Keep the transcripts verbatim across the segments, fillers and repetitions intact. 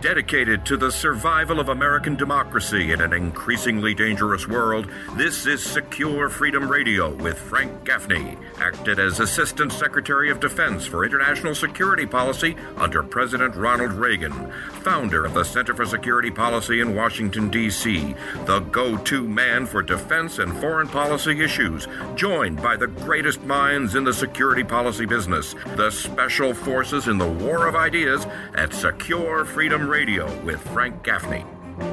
Dedicated to the survival of American democracy in an increasingly dangerous world, this is Secure Freedom Radio with Frank Gaffney, acted as Assistant Secretary of Defense for International Security Policy under President Ronald Reagan, founder of the Center for Security Policy in Washington, D C, the go-to man for defense and foreign policy issues, joined by the greatest minds in the security policy business, the special forces in the war of ideas at Secure Freedom Radio. Radio with Frank Gaffney.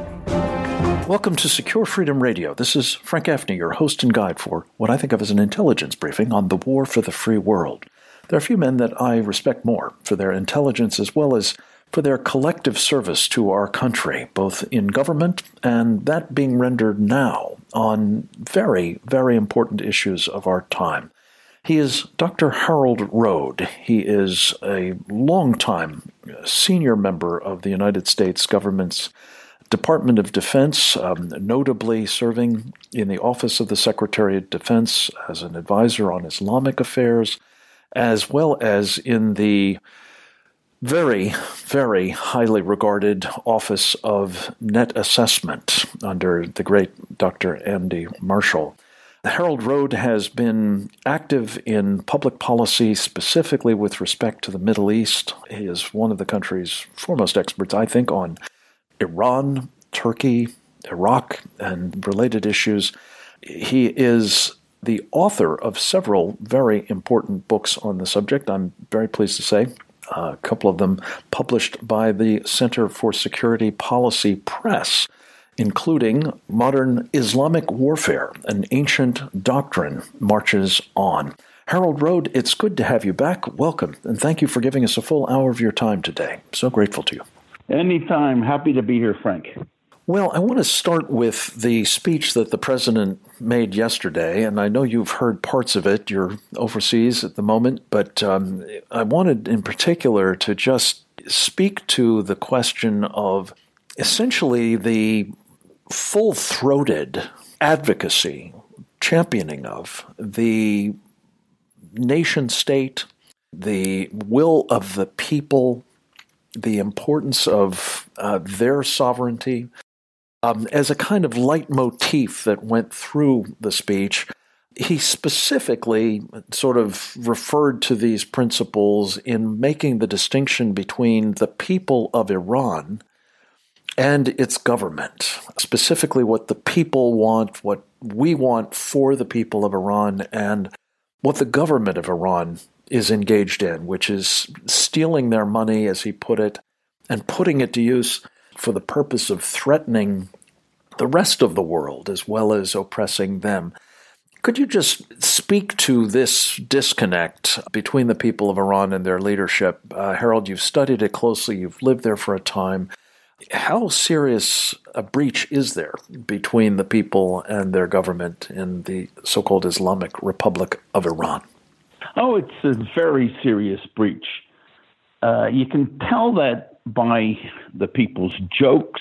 Welcome to Secure Freedom Radio. This is Frank Gaffney, your host and guide for what I think of as an intelligence briefing on the war for the free world. There are a few men that I respect more for their intelligence as well as for their collective service to our country, both in government and that being rendered now on very, very important issues of our time. He is Doctor Harold Rode. He is a longtime senior member of the United States government's Department of Defense, um, notably serving in the Office of the Secretary of Defense as an advisor on Islamic affairs, as well as in the very, very highly regarded Office of Net Assessment under the great Doctor Andy Marshall. Harold Rode has been active in public policy, specifically with respect to the Middle East. He is one of the country's foremost experts, I think, on Iran, Turkey, Iraq, and related issues. He is the author of several very important books on the subject, I'm very pleased to say. Uh, a couple of them published by the Center for Security Policy Press, including Modern Islamic Warfare, an Ancient Doctrine Marches On. Harold Rode, it's good to have you back. Welcome, and thank you for giving us a full hour of your time today. So grateful to you. Anytime. Happy to be here, Frank. Well, I want to start with the speech that the president made yesterday, and I know you've heard parts of it. You're overseas at the moment, but um, I wanted in particular to just speak to the question of essentially the full-throated advocacy, championing of the nation-state, the will of the people, the importance of uh, their sovereignty, um, as a kind of leitmotif that went through the speech. He specifically sort of referred to these principles in making the distinction between the people of Iran and its government, specifically what the people want, what we want for the people of Iran, and what the government of Iran is engaged in, which is stealing their money, as he put it, and putting it to use for the purpose of threatening the rest of the world as well as oppressing them. Could you just speak to this disconnect between the people of Iran and their leadership? Uh, Harold, you've studied it closely, you've lived there for a time. How serious a breach is there between the people and their government in the so-called Islamic Republic of Iran? Oh, it's a very serious breach. Uh, you can tell that by the people's jokes,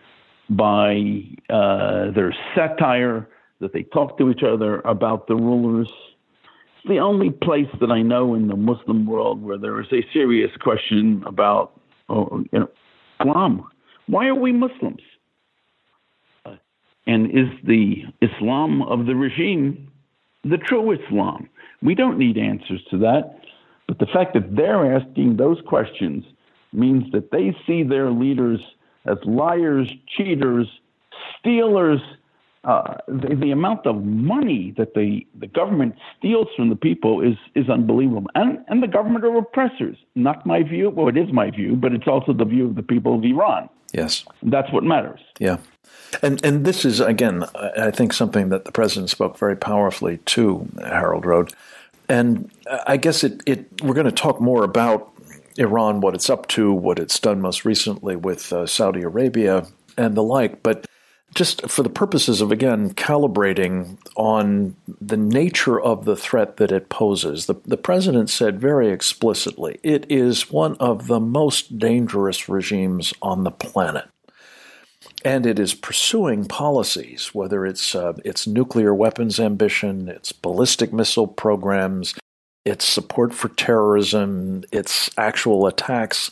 by uh, their satire, that they talk to each other about the rulers. It's the only place that I know in the Muslim world where there is a serious question about oh, you know, Islam. Why are we Muslims? Uh, and is the Islam of the regime the true Islam? We don't need answers to that. But the fact that they're asking those questions means that they see their leaders as liars, cheaters, stealers. Uh, the, the amount of money that the, the government steals from the people is is unbelievable. And, and the government are oppressors. Not my view. Well, it is my view, but it's also the view of the people of Iran. Yes. That's what matters. Yeah. And and this is, again, I think something that the president spoke very powerfully to, Harold Rode. And I guess it, it we're going to talk more about Iran, what it's up to, what it's done most recently with uh, Saudi Arabia and the like. But just for the purposes of, again, calibrating on the nature of the threat that it poses, the, the president said very explicitly, it is one of the most dangerous regimes on the planet. And it is pursuing policies, whether it's uh, its nuclear weapons ambition, its ballistic missile programs, its support for terrorism, its actual attacks.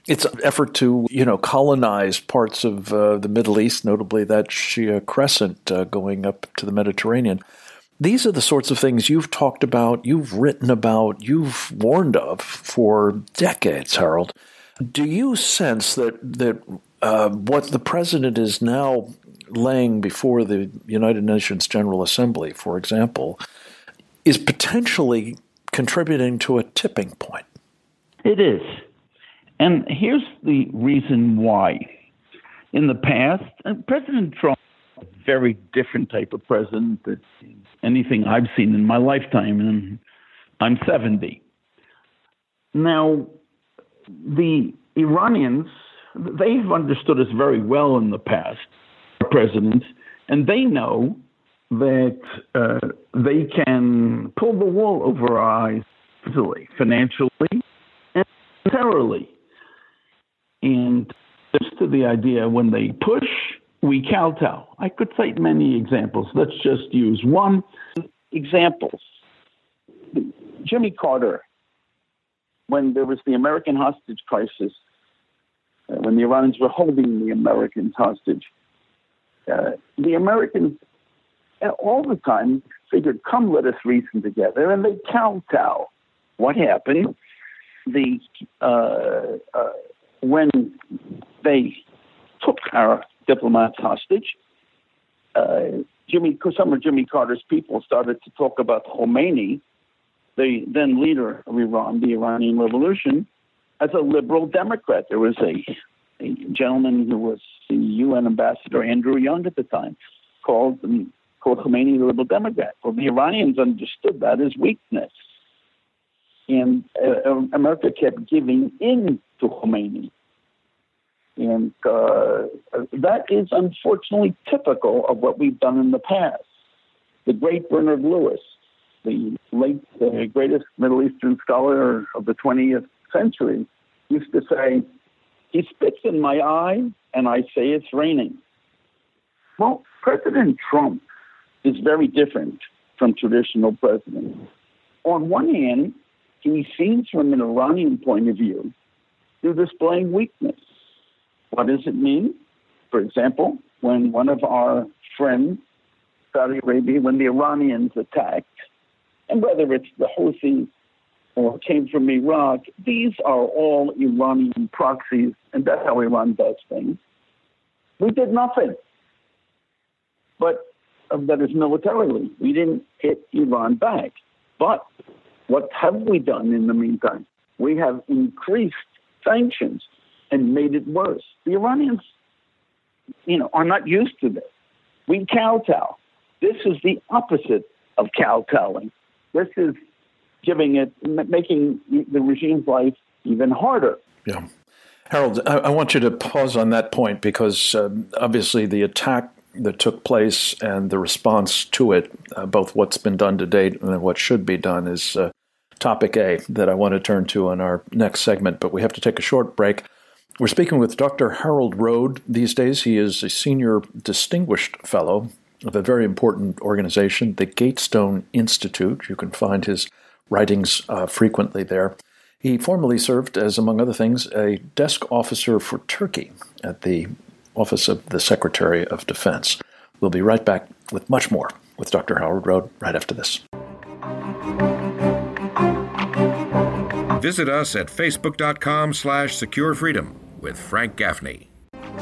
its effort to, you know, colonize parts of uh, the Middle East, notably that Shia Crescent uh, going up to the Mediterranean. These are the sorts of things you've talked about, you've written about, you've warned of for decades, Harold. Do you sense that that uh, what the president is now laying before the United Nations General Assembly, for example, is potentially contributing to a tipping point? It is. And here's the reason why. In the past, President Trump was a very different type of president than anything I've seen in my lifetime, and I'm seventy. Now, the Iranians, they've understood us very well in the past, presidents, and they know that uh, they can pull the wool over our eyes easily, financially and militarily. And just to the idea, when they push, we kowtow. I could cite many examples. Let's just use one example. Jimmy Carter, when there was the American hostage crisis, uh, when the Iranians were holding the Americans hostage, uh, the Americans uh, all the time figured, come, let us reason together, and they kowtow. What happened? The uh, uh, when they took our diplomats hostage, uh, Jimmy, some of Jimmy Carter's people started to talk about Khomeini, the then leader of Iran, the Iranian Revolution, as a liberal Democrat. There was a, a gentleman who was the U N ambassador, Andrew Young at the time, called, um, called Khomeini the liberal Democrat. Well, the Iranians understood that as weakness. And uh, America kept giving in to Khomeini. And uh, that is unfortunately typical of what we've done in the past. The great Bernard Lewis, the late, uh, greatest Middle Eastern scholar of the twentieth century, used to say, he spits in my eye and I say it's raining. Well, President Trump is very different from traditional presidents. On one hand, he seems, from an Iranian point of view, to displaying weakness. What does it mean? For example, when one of our friends, Saudi Arabia, when the Iranians attacked, and whether it's the Houthis or came from Iraq, these are all Iranian proxies, and that's how Iran does things. We did nothing. But uh, that is militarily. We didn't hit Iran back. But what have we done in the meantime? We have increased sanctions and made it worse. The Iranians, you know, are not used to this. We kowtow. This is the opposite of kowtowing. This is giving it, making the regime's life even harder. Yeah. Harold, I, I want you to pause on that point because um, obviously the attack that took place and the response to it, uh, both what's been done to date and what should be done, is uh, topic A that I want to turn to in our next segment. But we have to take a short break. We're speaking with Doctor Harold Road. These days, he is a senior distinguished fellow of a very important organization, the Gatestone Institute. You can find his writings uh, frequently there. He formerly served as, among other things, a desk officer for Turkey at the Office of the Secretary of Defense. We'll be right back with much more with Doctor Harold Road right after this. Visit us at facebook.com slash Secure Freedom with Frank Gaffney.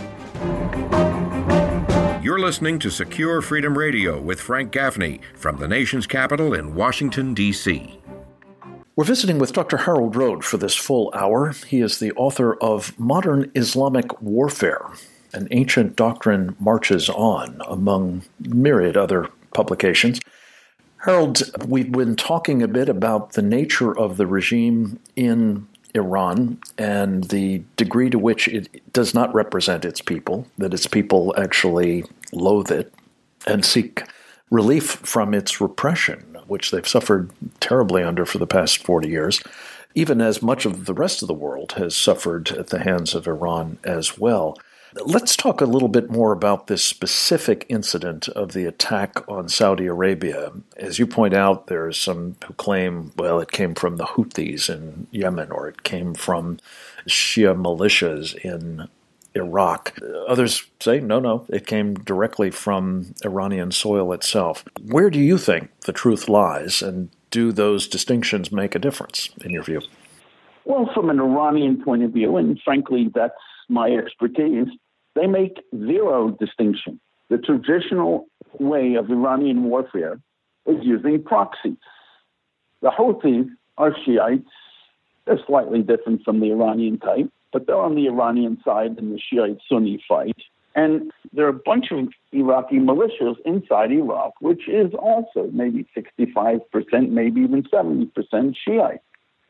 You're listening to Secure Freedom Radio with Frank Gaffney from the nation's capital in Washington, D C We're visiting with Doctor Harold Road for this full hour. He is the author of Modern Islamic Warfare, An Ancient Doctrine Marches On, among myriad other publications. Harold, we've been talking a bit about the nature of the regime in Iran and the degree to which it does not represent its people, that its people actually loathe it and seek relief from its repression, which they've suffered terribly under for the past forty years, even as much of the rest of the world has suffered at the hands of Iran as well. Let's talk a little bit more about this specific incident of the attack on Saudi Arabia. As you point out, there are some who claim, well, it came from the Houthis in Yemen, or it came from Shia militias in Iraq. Others say, no, no, it came directly from Iranian soil itself. Where do you think the truth lies, and do those distinctions make a difference, in your view? Well, from an Iranian point of view, and frankly, that's my expertise, they make zero distinction. The traditional way of Iranian warfare is using proxies. The Houthis are Shiites. They're slightly different from the Iranian type, but they're on the Iranian side in the Shiite-Sunni fight. And there are a bunch of Iraqi militias inside Iraq, which is also maybe sixty-five percent, maybe even seventy percent Shiite.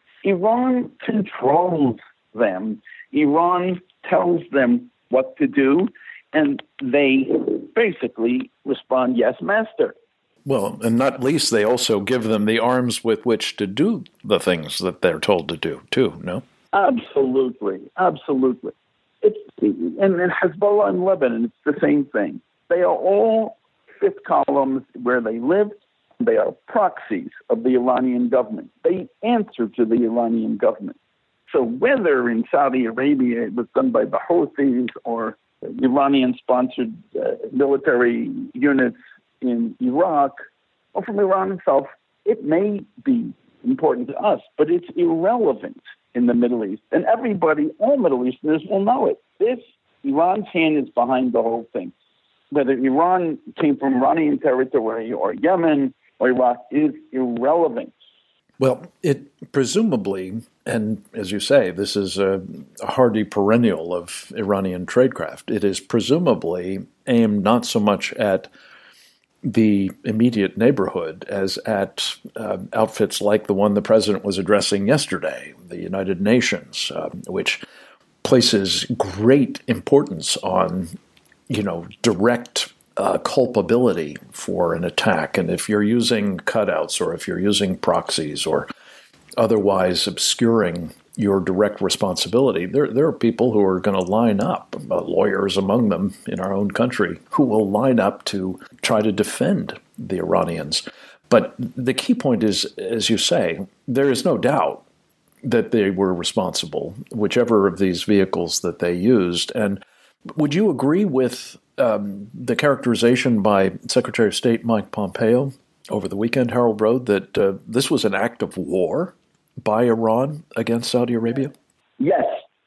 Iran controls them. Iran tells them what to do, and they basically respond, yes, master. Well, and not least, they also give them the arms with which to do the things that they're told to do, too, no? Absolutely, absolutely. It's, and, and Hezbollah in Lebanon, it's the same thing. They are all fifth columns where they live. They are proxies of the Iranian government. They answer to the Iranian government. So whether in Saudi Arabia it was done by the Houthis or Iranian-sponsored uh, military units in Iraq or from Iran itself, it may be important to us, but it's irrelevant in the Middle East. And everybody, all Middle Easterners will know it. This, Iran's hand is behind the whole thing. Whether Iran came from Iranian territory or Yemen or Iraq is irrelevant. Well, it presumably, and as you say, this is a hardy perennial of Iranian tradecraft, it is presumably aimed not so much at the immediate neighborhood as at uh, outfits like the one the president was addressing yesterday, the United Nations, uh, which places great importance on, you know, direct uh, culpability for an attack. And if you're using cutouts or if you're using proxies or otherwise obscuring your direct responsibility, there there are people who are going to line up, uh, lawyers among them in our own country, who will line up to try to defend the Iranians. But the key point is, as you say, there is no doubt that they were responsible, whichever of these vehicles that they used. And would you agree with um, the characterization by Secretary of State Mike Pompeo over the weekend, Harold Broad, that uh, this was an act of war by Iran against Saudi Arabia? Yes.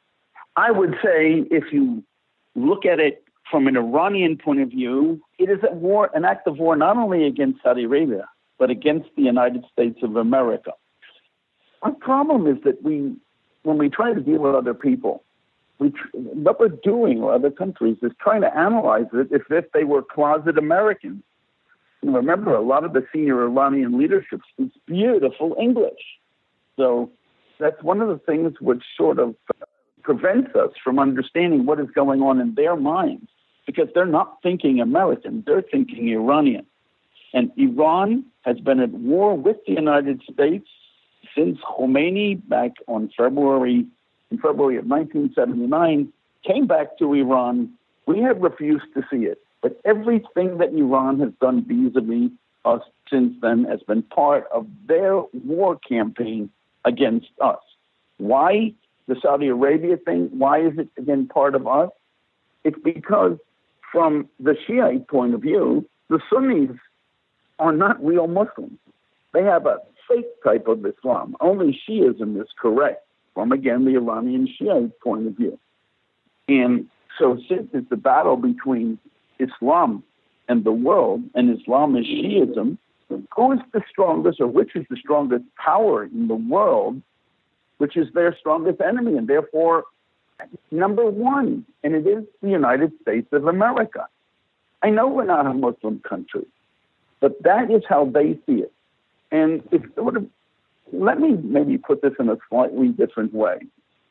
I would say if you look at it from an Iranian point of view, it is a war, an act of war not only against Saudi Arabia, but against the United States of America. Our problem is that we, when we try to deal with other people, we, what we're doing with other countries is trying to analyze it as if they were closet Americans. And remember, a lot of the senior Iranian leadership speaks beautiful English. So that's one of the things which sort of prevents us from understanding what is going on in their minds, because they're not thinking American, they're thinking Iranian. And Iran has been at war with the United States since Khomeini back on February, in February of nineteen seventy-nine, came back to Iran. We have refused to see it. But everything that Iran has done vis-a-vis us since then has been part of their war campaign against us. Why the Saudi Arabia thing? Why is it, again, part of us? It's because from the Shiite point of view, the Sunnis are not real Muslims. They have a fake type of Islam. Only Shiism is correct from, again, the Iranian Shiite point of view. And so since it's a battle between Islam and the world, and Islam is Shiism, who is the strongest, or which is the strongest power in the world, which is their strongest enemy, and therefore number one, and it is the United States of America. I know we're not a Muslim country, but that is how they see it. And if it would have, let me maybe put this in a slightly different way.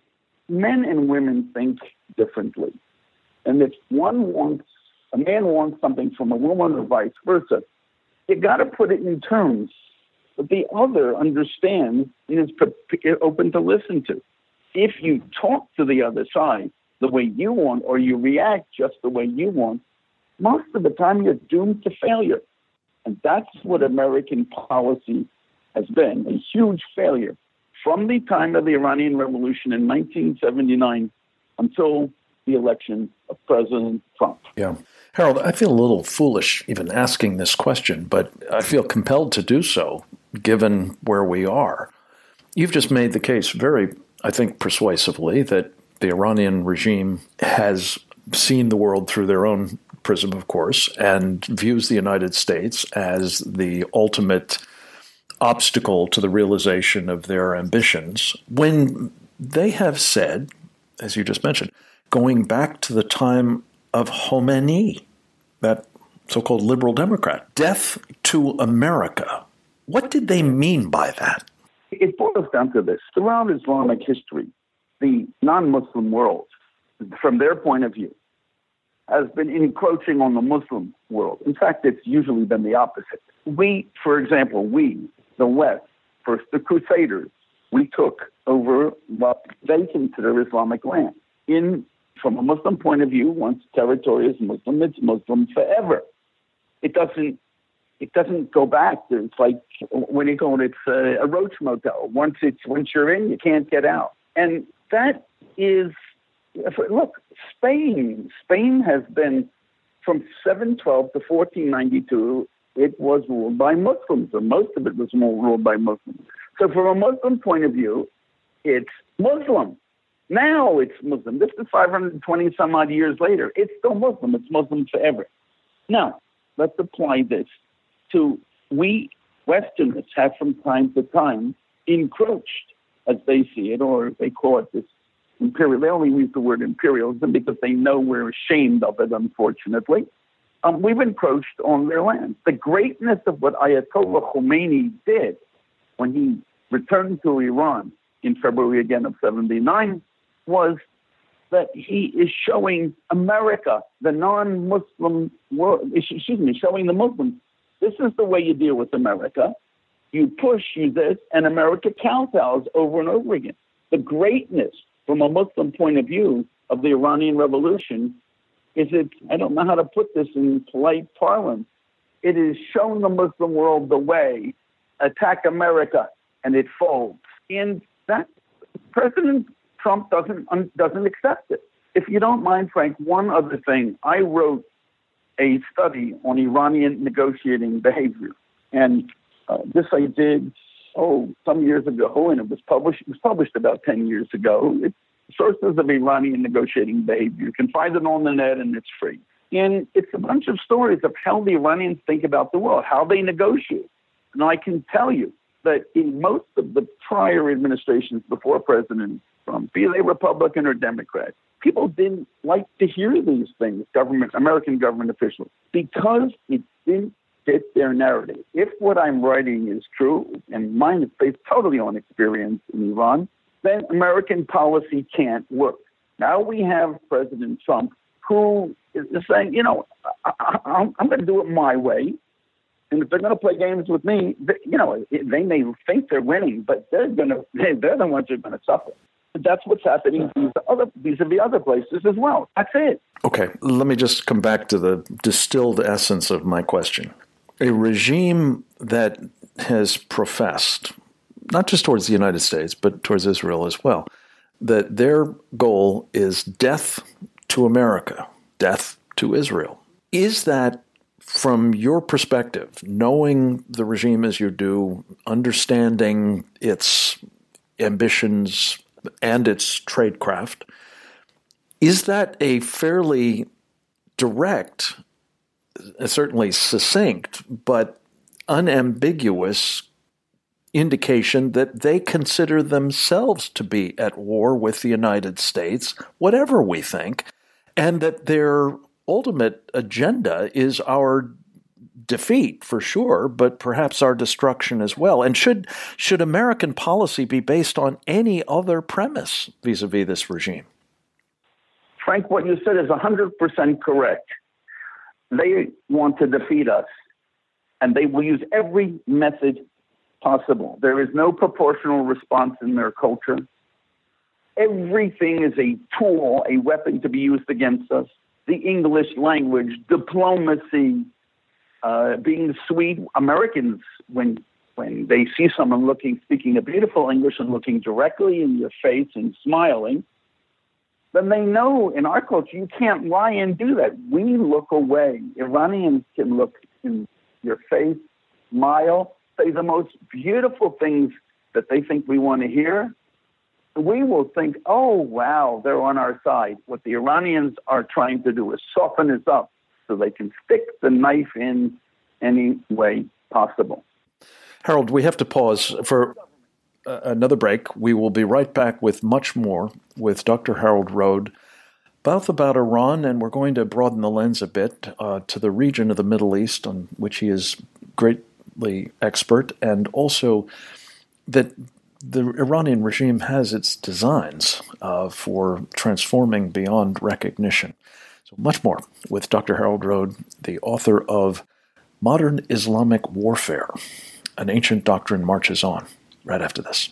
Men and women think differently. And if one wants, a man wants something from a woman or vice versa, you got to put it in terms that the other understands and is open to listen to. If you talk to the other side the way you want, or you react just the way you want, most of the time you're doomed to failure. And that's what American policy has been, a huge failure from the time of the Iranian Revolution in nineteen seventy-nine until the election of President Trump. Yeah. Harold, I feel a little foolish even asking this question, but I feel compelled to do so given where we are. You've just made the case very, I think, persuasively that the Iranian regime has seen the world through their own prism, of course, and views the United States as the ultimate obstacle to the realization of their ambitions, when they have said, as you just mentioned, going back to the time of Khomeini, that so-called liberal Democrat, death to America. What did they mean by that? It boils down to this. Throughout Islamic history, the non-Muslim world, from their point of view, has been encroaching on the Muslim world. In fact, it's usually been the opposite. We, for example, we, the West, first the Crusaders, we took over what they consider Islamic land. In, from a Muslim point of view, once territory is Muslim, it's Muslim forever. It doesn't It doesn't go back. It's like, what do you call it? It's a, a roach motel. Once it's once you're in, you can't get out. And that is, look, Spain. Spain has been, from seven twelve to fourteen ninety-two, it was ruled by Muslims, or most of it was ruled by Muslims. So from a Muslim point of view, it's Muslim. Now it's Muslim. This is five hundred twenty some odd years later. It's still Muslim. It's Muslim forever. Now, let's apply this to, we Westerners have from time to time encroached, as they see it, or they call it this imperial. They only use the word imperialism because they know we're ashamed of it, unfortunately. Um, we've encroached on their land. The greatness of what Ayatollah Khomeini did when he returned to Iran in February again of seventy-nine was that he is showing America, the non-Muslim world, excuse me, showing the Muslims, this is the way you deal with America. You push, you this, and America kowtows over and over again. The greatness from a Muslim point of view of the Iranian Revolution is it, I don't know how to put this in polite parlance, it is shown the Muslim world the way, attack America, and it folds. And that President Trump doesn't doesn't accept it. If you don't mind, Frank, one other thing. I wrote a study on Iranian negotiating behavior, and uh, this I did oh some years ago, and it was published. It was published about ten years ago. It's Sources of Iranian Negotiating Behavior. You can find it on the net, and it's free. And it's a bunch of stories of how the Iranians think about the world, how they negotiate. And I can tell you that in most of the prior administrations before President Trump, be they Republican or Democrat, people didn't like to hear these things, government, American government officials, because it didn't fit their narrative. If what I'm writing is true, and mine is based totally on experience in Iran, then American policy can't work. Now we have President Trump who is saying, you know, I, I, I'm going to do it my way. And if they're going to play games with me, they, you know, they may think they're winning, but they're going to, they're the ones who are going to suffer. That's what's happening these other these are the other places as well. That's it. Okay, let me just come back to the distilled essence of my question. A regime that has professed, not just towards the United States, but towards Israel as well, that their goal is death to America, death to Israel. Is that, from your perspective, knowing the regime as you do, understanding its ambitions and its tradecraft, is that a fairly direct, certainly succinct, but unambiguous indication that they consider themselves to be at war with the United States, whatever we think, and that their ultimate agenda is our defeat for sure, but perhaps our destruction as well? And should should American policy be based on any other premise vis-a-vis this regime? Frank, what you said is one hundred percent correct. They want to defeat us, and they will use every method possible. There is no proportional response in their culture. everything is a tool, a weapon to be used against us. The English language, diplomacy, uh, being sweet. Americans, when when they see someone looking, speaking a beautiful English and looking directly in your face and smiling, then they know in our culture you can't lie and do that. We look away. Iranians can look in your face, smile, say the most beautiful things that they think we want to hear. We will think, oh, wow, they're on our side. What the Iranians are trying to do is soften us up so they can stick the knife in any way possible. Harold, we have to pause for uh, another break. We will be right back with much more with Doctor Harold Rode, both about Iran, and we're going to broaden the lens a bit uh, to the region of the Middle East on which he is greatly expert, and also that the Iranian regime has its designs uh, for transforming beyond recognition. So much more with Doctor Harold Rode, the author of Modern Islamic Warfare, An Ancient Doctrine Marches On, right after this.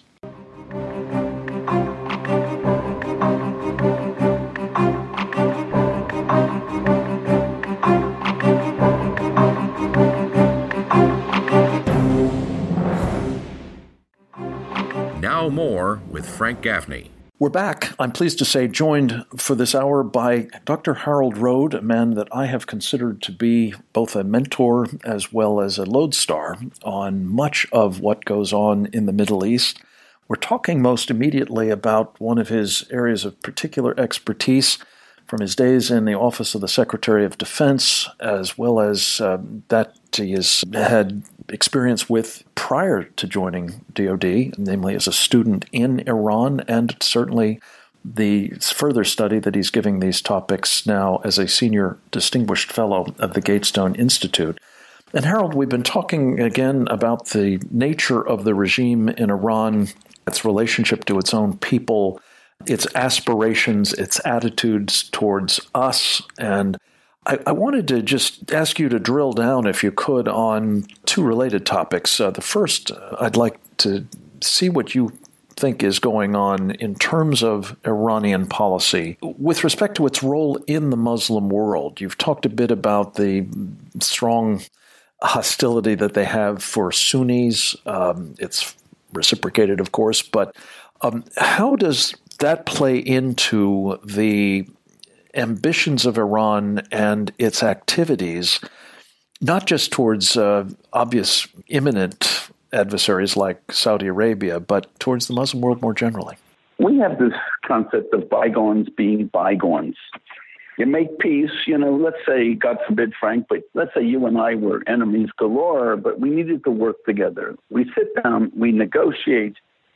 Now more with Frank Gaffney. We're back. I'm pleased to say joined for this hour by Doctor Harold Rode, a man that I have considered to be both a mentor as well as a lodestar on much of what goes on in the Middle East. We're talking most immediately about one of his areas of particular expertise from his days in the Office of the Secretary of Defense, as well as uh, that he has had experience with prior to joining D O D, namely as a student in Iran, and certainly the further study that he's giving these topics now as a senior distinguished fellow of the Gatestone Institute. And Harold, we've been talking again about the nature of the regime in Iran, its relationship to its own people, its aspirations, its attitudes towards us. And I, I wanted to just ask you to drill down, if you could, on two related topics. Uh, the first, uh, I'd like to see what you think is going on in terms of Iranian policy with respect to its role in the Muslim world. You've talked a bit about the strong hostility that they have for Sunnis. Um, it's reciprocated, of course, but um, how does that play into the ambitions of Iran and its activities, not just towards uh, obvious imminent adversaries like Saudi Arabia, but towards the Muslim world more generally? We have this concept of bygones being bygones. You make peace, you know, let's say, God forbid, Frank, but let's say you and I were enemies galore, but we needed to work together. We sit down, we negotiate,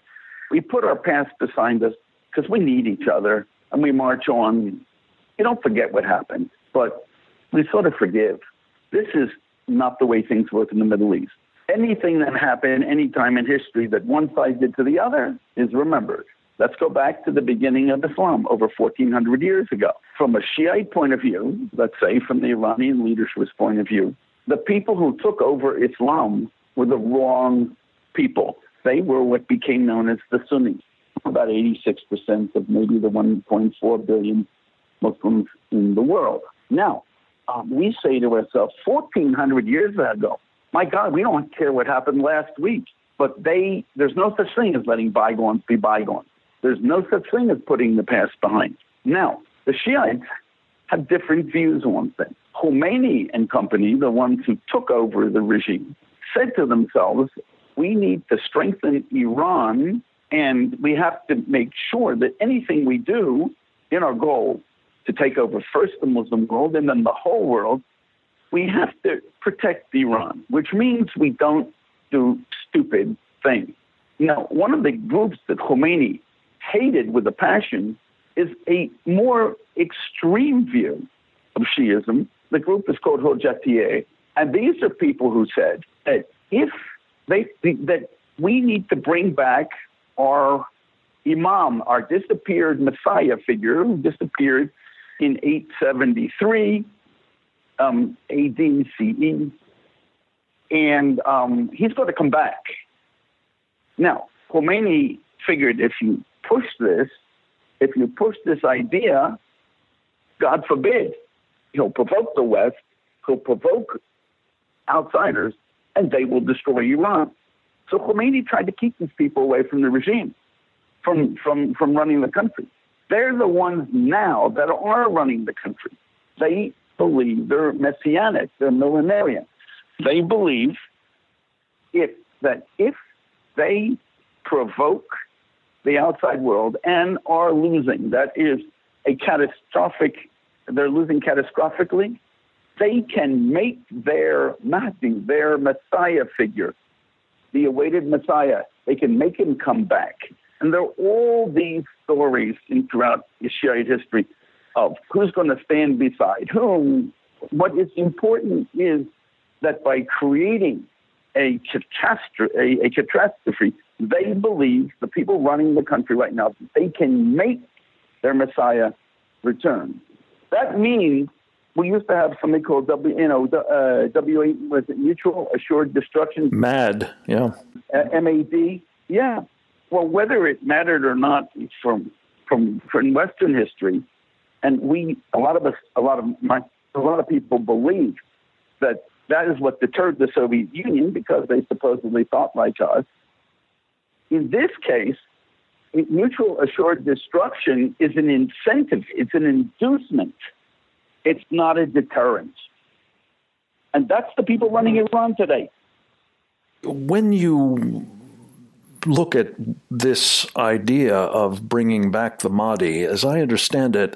we put our past behind us because we need each other, and we march on. You don't forget what happened, but we sort of forgive. This is not the way things work in the Middle East. Anything that happened any time in history that one side did to the other is remembered. Let's go back to the beginning of Islam over fourteen hundred years ago. From a Shiite point of view, let's say from the Iranian leadership's point of view, the people who took over Islam were the wrong people. They were what became known as the Sunnis, about eighty-six percent of maybe the one point four billion Muslims in the world. Now, um, we say to ourselves, fourteen hundred years ago, my God, we don't care what happened last week. But they, there's no such thing as letting bygones be bygones. There's no such thing as putting the past behind. Now, the Shiites have different views on things. Khomeini and company, the ones who took over the regime, said to themselves, we need to strengthen Iran, and we have to make sure that anything we do in our goal to take over first the Muslim world and then the whole world, we have to protect Iran, which means we don't do stupid things. Now, one of the groups that Khomeini hated with a passion is a more extreme view of Shiism. The group is called Hojatiyeh, and these are people who said that if they that we need to bring back our Imam, our disappeared Messiah figure who disappeared in eight seventy-three um, A D C E, and um, he's going to come back. Now, Khomeini figured if you push this, if you push this idea, God forbid, he'll provoke the West, he'll provoke outsiders, and they will destroy Iran. So Khomeini tried to keep these people away from the regime, from, from, from running the country. They're the ones now that are running the country. They believe they're messianic, they're millenarian. They believe if, that if they provoke the outside world and are losing, that is a catastrophic, they're losing catastrophically, they can make their Mahdi, their Messiah figure, the awaited Messiah, they can make him come back. And there are all these stories in, throughout Shiite history of who's going to stand beside whom. What is important is that by creating a catastrophe, a, a catastrophe, they believe, the people running the country right now, they can make their Messiah return. That means we used to have something called W, you know, uh, W A, was it Mutual Assured Destruction? MAD, yeah. Uh, M A D, yeah. Well, whether it mattered or not from from from Western history, and we, a lot of us, a lot of my, a lot of people believe that that is what deterred the Soviet Union because they supposedly thought like us. In this case, mutual assured destruction is an incentive. It's an inducement. It's not a deterrent. And that's the people running Iran today. When you look at this idea of bringing back the Mahdi, as I understand it,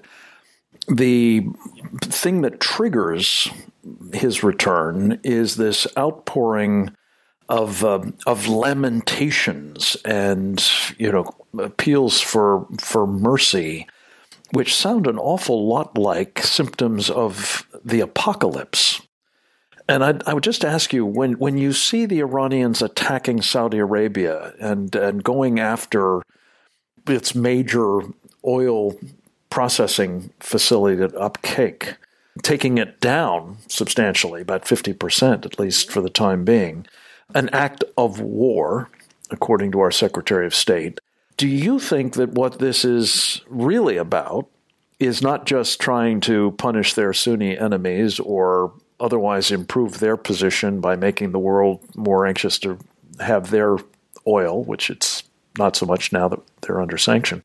the thing that triggers his return is this outpouring of uh, of lamentations and, you know, appeals for for mercy, which sound an awful lot like symptoms of the apocalypse. And I, I would just ask you, when, when you see the Iranians attacking Saudi Arabia and, and going after its major oil processing facility at Upcake, taking it down substantially, about fifty percent at least for the time being, an act of war, according to our Secretary of State, do you think that what this is really about is not just trying to punish their Sunni enemies or otherwise improve their position by making the world more anxious to have their oil, which it's not so much now that they're under sanction,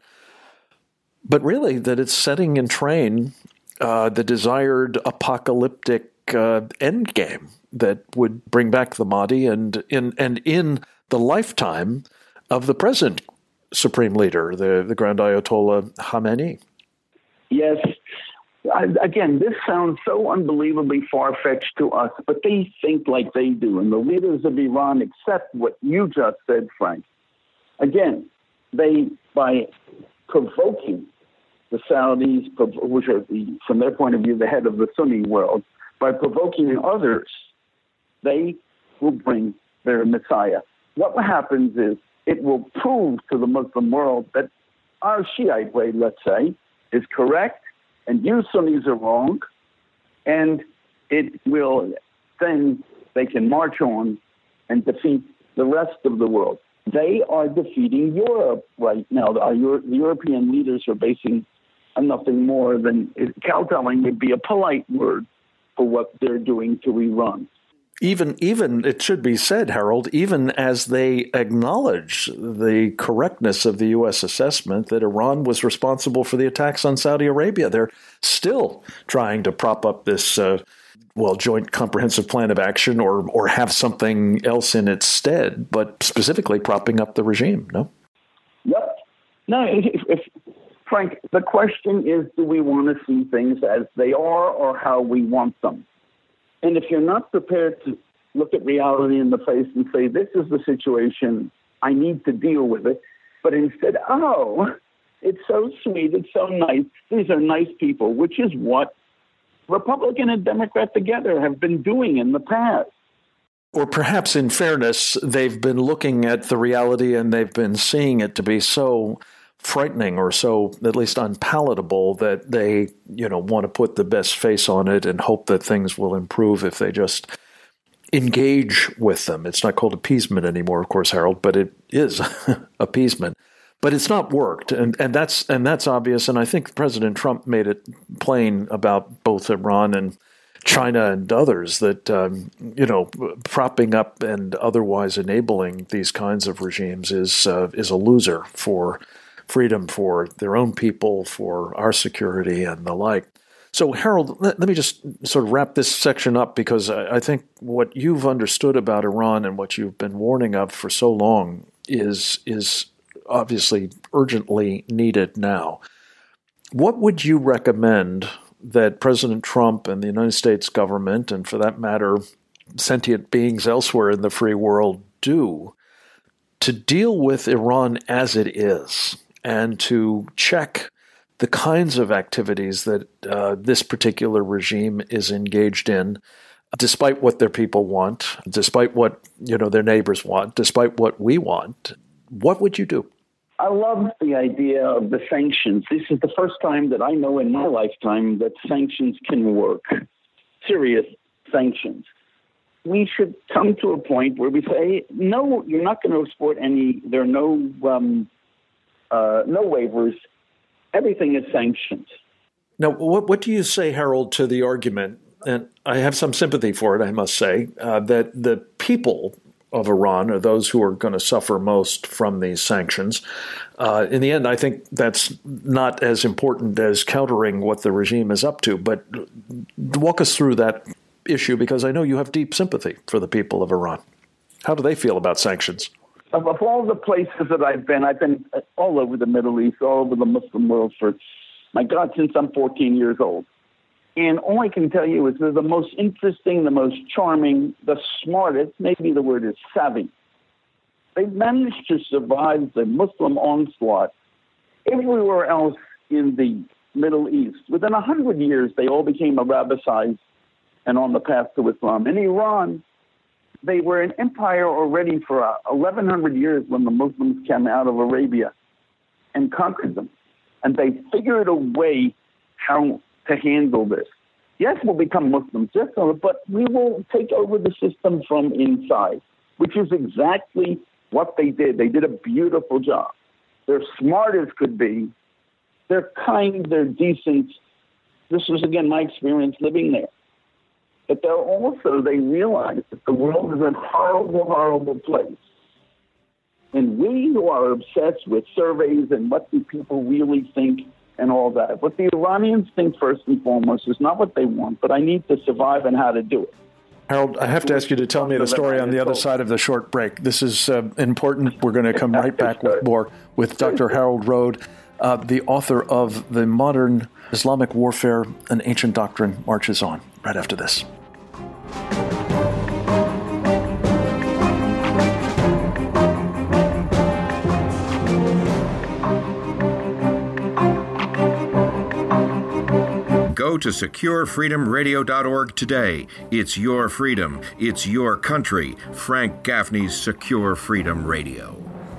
but really that it's setting in train uh, the desired apocalyptic uh, endgame that would bring back the Mahdi and in and in the lifetime of the present Supreme Leader, the, the Grand Ayatollah Khamenei. Yes. I, again, this sounds so unbelievably far-fetched to us, but they think like they do. And the leaders of Iran accept what you just said, Frank. Again, they, by provoking the Saudis, which are, the, from their point of view, the head of the Sunni world, by provoking others, they will bring their Messiah. What happens is it will prove to the Muslim world that our Shiite way, let's say, is correct, and you Sunnis are wrong, and it will, then they can march on and defeat the rest of the world. They are defeating Europe right now. Our Euro- the European leaders are basing on nothing more than, kowtowing would be a polite word for what they're doing to Iran. Even, even it should be said, Harold, even as they acknowledge the correctness of the U S assessment that Iran was responsible for the attacks on Saudi Arabia, they're still trying to prop up this, uh, well, joint comprehensive plan of action or or have something else in its stead, but specifically propping up the regime, no? Yep. No, if, if, Frank, the question is, do we want to see things as they are or how we want them? And if you're not prepared to look at reality in the face and say, this is the situation, I need to deal with it, but instead, oh, it's so sweet, it's so nice, these are nice people, which is what Republican and Democrat together have been doing in the past. Or perhaps in fairness, they've been looking at the reality and they've been seeing it to be so frightening or so at least unpalatable that they, you know, want to put the best face on it and hope that things will improve if they just engage with them. It's not called appeasement anymore, of course, Harold, but it is appeasement. But it's not worked, and, and that's and that's obvious. And I think President Trump made it plain about both Iran and China and others that um, you know propping up and otherwise enabling these kinds of regimes is uh, is a loser for freedom, for their own people, for our security, and the like. So, Harold, let, let me just sort of wrap this section up, because I, I think what you've understood about Iran and what you've been warning of for so long is is obviously urgently needed now. What would you recommend that President Trump and the United States government, and for that matter, sentient beings elsewhere in the free world, do to deal with Iran as it is and to check the kinds of activities that uh, this particular regime is engaged in, despite what their people want, despite what you know their neighbors want, despite what we want? What would you do? I love the idea of the sanctions. This is the first time that I know in my lifetime that sanctions can work, serious sanctions. We should come to a point where we say, no, you're not going to export any, there are no, um, uh, no waivers. Everything is sanctions. Now, what, what do you say, Harold, to the argument, and I have some sympathy for it, I must say, uh, that the people of Iran are those who are going to suffer most from these sanctions. Uh, in the end, I think that's not as important as countering what the regime is up to. But walk us through that issue, because I know you have deep sympathy for the people of Iran. How do they feel about sanctions? Of, of all the places that I've been, I've been all over the Middle East, all over the Muslim world for, my God, since I'm fourteen years old. And all I can tell you is they're the most interesting, the most charming, the smartest, maybe the word is savvy. They've managed to survive the Muslim onslaught everywhere else in the Middle East. Within a hundred years, they all became Arabicized and on the path to Islam. In Iran, they were an empire already for uh, eleven hundred years when the Muslims came out of Arabia and conquered them. And they figured a way how to handle this. Yes, we'll become Muslims, yes, but we will take over the system from inside, which is exactly what they did. They did a beautiful job. They're smart as could be. They're kind. They're decent. This was, again, my experience living there. But they're also, they realize that the world is a horrible, horrible place. And we who are obsessed with surveys and what do people really think and all that, what the Iranians think first and foremost is not what they want, but I need to survive and how to do it. Harold, I have to ask you to tell me the story on the other side of the short break. This is uh, important. We're going to come right back with more with Doctor Harold Road, uh, the author of The Modern Islamic Warfare, An Ancient Doctrine Marches On, right after this. Go to secure freedom radio dot org today. It's your freedom. It's your country. Frank Gaffney's Secure Freedom Radio.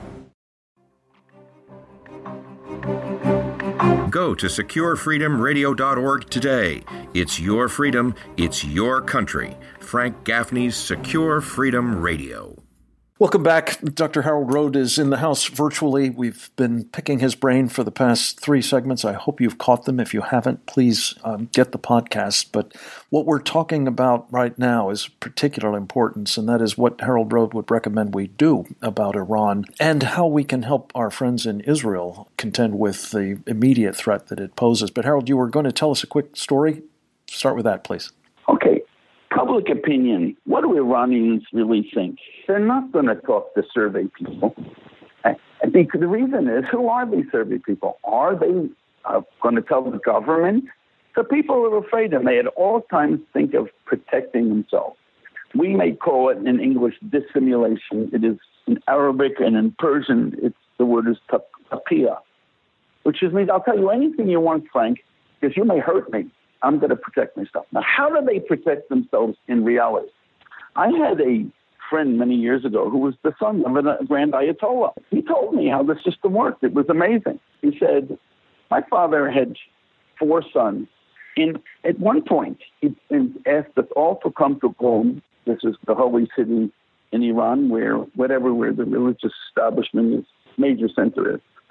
Go to secure freedom radio dot org today. It's your freedom. It's your country. Frank Gaffney's Secure Freedom Radio. Welcome back. Doctor Harold Road is in the house virtually. We've been picking his brain for the past three segments. I hope you've caught them. If you haven't, please um, get the podcast. But what we're talking about right now is of particular importance, and that is what Harold Road would recommend we do about Iran and how we can help our friends in Israel contend with the immediate threat that it poses. But Harold, you were going to tell us a quick story. Start with that, please. Okay. Public opinion. What do Iranians really think? They're not going to talk to survey people. I think the reason is, who are these survey people? Are they uh, going to tell the government? The people are afraid, and they at all times think of protecting themselves. We may call it in English dissimulation. It is in Arabic and in Persian, it's the word is taqiyya, which is means I'll tell you anything you want, Frank, because you may hurt me. I'm going to protect myself. Now, how do they protect themselves in reality? I had a friend many years ago who was the son of a grand Ayatollah. He told me how the system worked. It was amazing. He said, my father had four sons. And at one point, he asked us all to come to Qom. This is the holy city in Iran, where whatever, where the religious establishment is, major center is.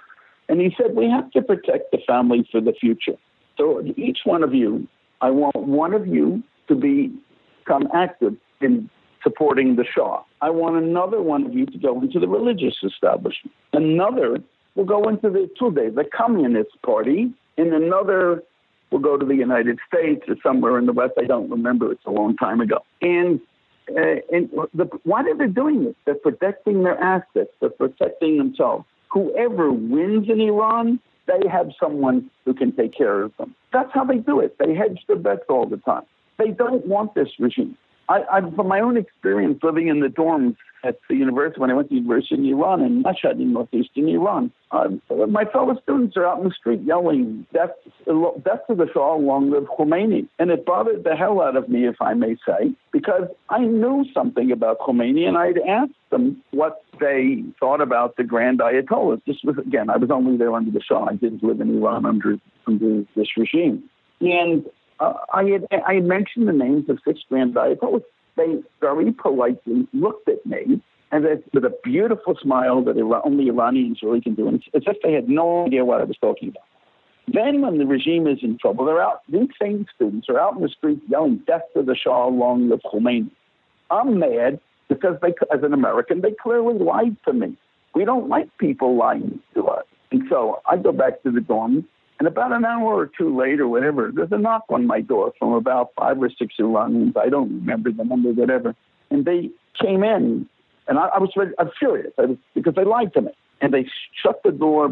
And he said, we have to protect the family for the future. So each one of you, I want one of you to be, become active in supporting the Shah. I want another one of you to go into the religious establishment. Another will go into the Tudeh, the Communist Party, and another will go to the United States or somewhere in the West. I don't remember. It's a long time ago. And uh, and the, why are they doing this? They're protecting their assets. They're protecting themselves. Whoever wins in Iran, they have someone who can take care of them. That's how they do it. They hedge their bets all the time. They don't want this regime. I, I, from my own experience living in the dorms at the university, when I went to university in Iran, in Mashhad in northeastern Iran, uh, my fellow students are out in the street yelling, death, death to the Shah, long live Khomeini. And it bothered the hell out of me, if I may say, because I knew something about Khomeini, and I'd asked them what they thought about the Grand Ayatollahs. This was, again, I was only there under the Shah. I didn't live in Iran under, under this regime. And Uh, I had I had mentioned the names of six Grand Ayatollahs. They very politely looked at me, and they, with a beautiful smile that only Iranians really can do, and it's as if they had no idea what I was talking about. Then, when the regime is in trouble, they're out. These same students are out in the streets yelling, "Death to the Shah, long live Khomeini." I'm mad because they, as an American, they clearly lied to me. We don't like people lying to us, and so I go back to the dorm. And about an hour or two later, whatever, there's a knock on my door from about five or six Iranians. I don't remember the number, whatever. And they came in, and I, I was ready, I'm furious I was, because they lied to me. And they shut the door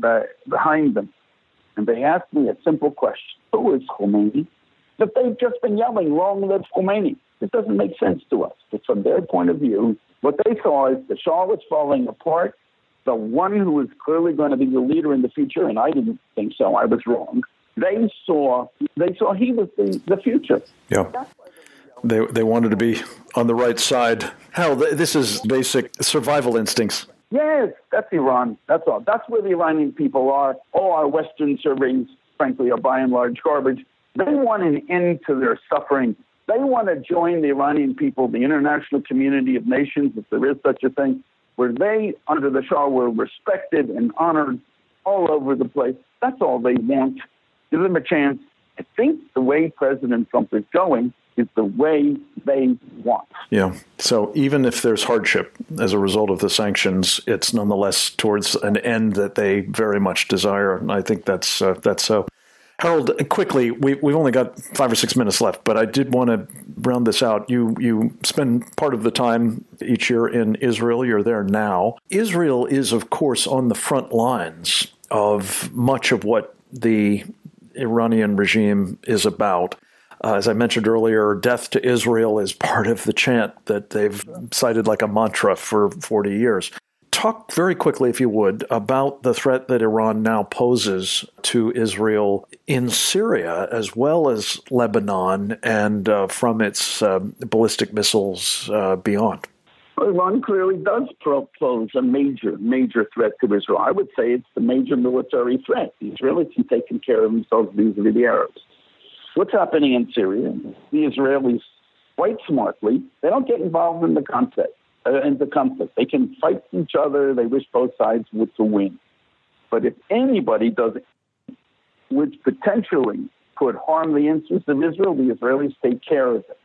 behind them. And they asked me a simple question. Who is Khomeini? That they've just been yelling, long live Khomeini. It doesn't make sense to us. But from their point of view, what they saw is the Shah was falling apart. The one who was clearly going to be the leader in the future, and I didn't think so, I was wrong. They saw they saw he was the, the future. Yeah. They they wanted to be on the right side. Hell, this is basic survival instincts. Yes, that's Iran. That's all. That's where the Iranian people are. All our Western surveys, frankly, are by and large garbage. They want an end to their suffering. They want to join the Iranian people, the international community of nations, if there is such a thing, where they, under the Shah, were respected and honored all over the place. That's all they want. Give them a chance. I think the way President Trump is going is the way they want. Yeah. So even if there's hardship as a result of the sanctions, it's nonetheless towards an end that they very much desire. And I think that's uh, that's so. Harold, quickly, we, we've only got five or six minutes left, but I did want to round this out. You you spend part of the time each year in Israel. You're there now. Israel is, of course, on the front lines of much of what the Iranian regime is about. Uh, as I mentioned earlier, death to Israel is part of the chant that they've cited like a mantra for forty years. Talk very quickly, if you would, about the threat that Iran now poses to Israel in Syria, as well as Lebanon, and uh, from its uh, ballistic missiles uh, beyond. Well, Iran clearly does pose a major, major threat to Israel. I would say it's the major military threat. The Israelis have taken care of themselves vis-a-vis the Arabs. What's happening in Syria? The Israelis, quite smartly, they don't get involved in the conflict. Uh, into conflict. They can fight each other. They wish both sides would to win. But if anybody does it, which potentially could harm the interests of Israel, the Israelis take care of it.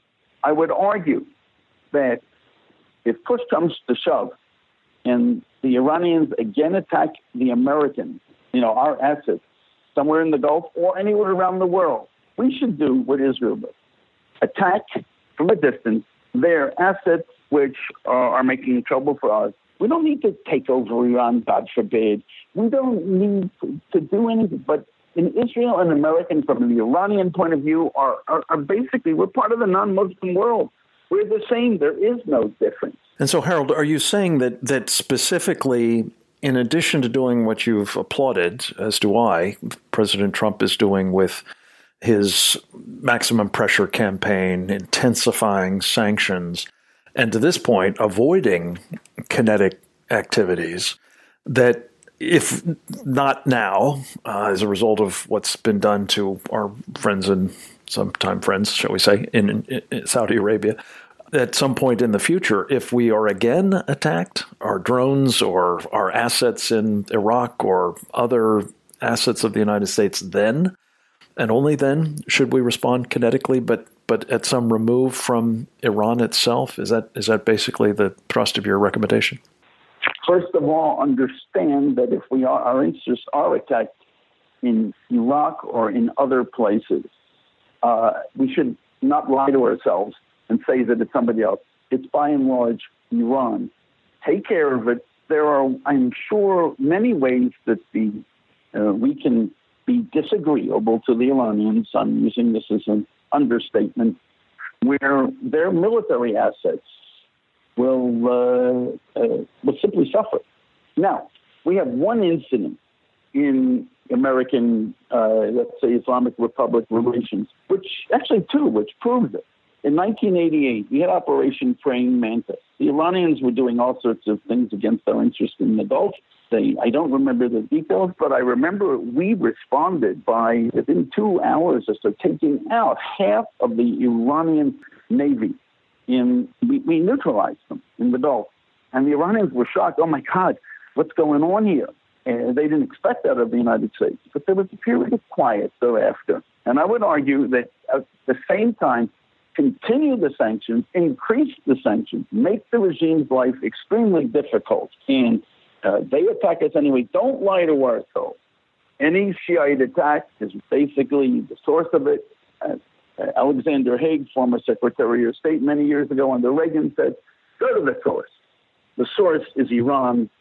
I would argue that if push comes to shove and the Iranians again attack the Americans, you know, our assets, somewhere in the Gulf or anywhere around the world, we should do what Israel does. Attack from a distance their assets, which uh, are making trouble for us. We don't need to take over Iran, God forbid. We don't need to, to do anything. But in Israel and American, from the Iranian point of view, are, are, are basically, we're part of the non-Muslim world. We're the same. There is no difference. And so, Harold, are you saying that that specifically, in addition to doing what you've applauded, as do I, President Trump is doing with his maximum pressure campaign, intensifying sanctions, and to this point, avoiding kinetic activities, that if not now, uh, as a result of what's been done to our friends and sometime friends, shall we say, in, in Saudi Arabia, at some point in the future, if we are again attacked, our drones or our assets in Iraq or other assets of the United States, then and only then should we respond kinetically, but but at some remove from Iran itself? Is that is that basically the thrust of your recommendation? First of all, understand that if we are, our interests are attacked in Iraq or in other places, uh, we should not lie to ourselves and say that it's somebody else. It's by and large Iran. Take care of it. There are, I'm sure, many ways that the uh, we can be disagreeable to the Iranians. I'm using this as an understatement, where their military assets will uh, uh, will simply suffer. Now, we have one incident in American, uh, let's say, Islamic Republic relations, which actually two, which proves it. In nineteen eighty-eight, we had Operation Praying Mantis. The Iranians were doing all sorts of things against our interest in the Gulf. They, I don't remember the details, but I remember we responded by, within two hours or so, taking out half of the Iranian Navy. In we, we neutralized them in the Gulf. And the Iranians were shocked. Oh, my God, what's going on here? And they didn't expect that of the United States. But there was a period of quiet thereafter. And I would argue that at the same time, continue the sanctions, increase the sanctions, make the regime's life extremely difficult. And uh, they attack us anyway. Don't lie to ourselves. Any Shiite attack is basically the source of it. Uh, uh, Alexander Haig, former Secretary of State many years ago under Reagan, said, go to the source. The source is Iran.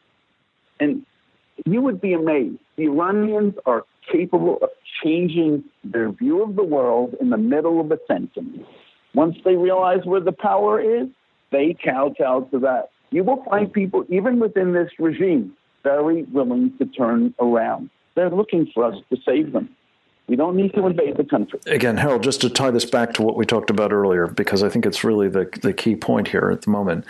And you would be amazed. The Iranians are capable of changing their view of the world in the middle of a sentence. Once they realize where the power is, they kowtow to that. You will find people, even within this regime, very willing to turn around. They're looking for us to save them. We don't need to invade the country. Again, Harold, just to tie this back to what we talked about earlier, because I think it's really the, the key point here at the moment.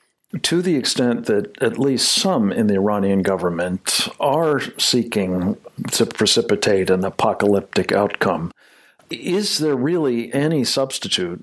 To the extent that at least some in the Iranian government are seeking to precipitate an apocalyptic outcome, is there really any substitute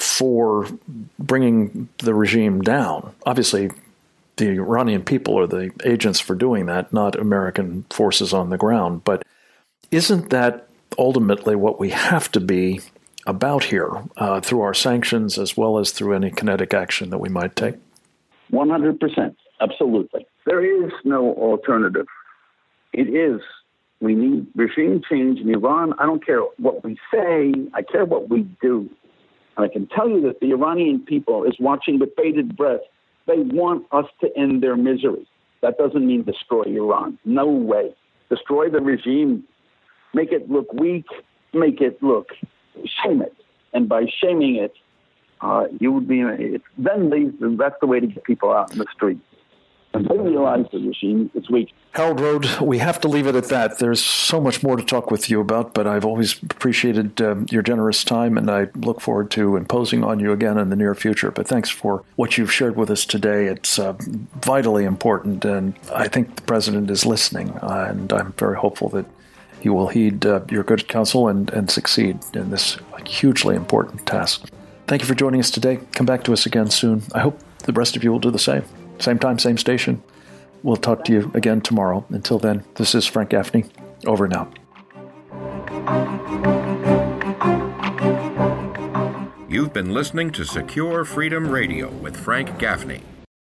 for bringing the regime down? Obviously, the Iranian people are the agents for doing that, not American forces on the ground. But isn't that ultimately what we have to be about here uh, through our sanctions as well as through any kinetic action that we might take? one hundred percent. Absolutely. There is no alternative. It is. We need regime change in Iran. I don't care what we say. I care what we do. And I can tell you that the Iranian people is watching with bated breath. They want us to end their misery. That doesn't mean destroy Iran. No way. Destroy the regime. Make it look weak. Make it look, shame it. And by shaming it, Uh, you would be, it then leads, that's the way to get people out in the street. And they realize the regime is weak. Harold Rode, we have to leave it at that. There's so much more to talk with you about, but I've always appreciated uh, your generous time, and I look forward to imposing on you again in the near future. But thanks for what you've shared with us today. It's uh, vitally important, and I think the president is listening, uh, and I'm very hopeful that he will heed uh, your good counsel and, and succeed in this hugely important task. Thank you for joining us today. Come back to us again soon. I hope the rest of you will do the same. Same time, same station. We'll talk to you again tomorrow. Until then, this is Frank Gaffney. Over and out. You've been listening to Secure Freedom Radio with Frank Gaffney.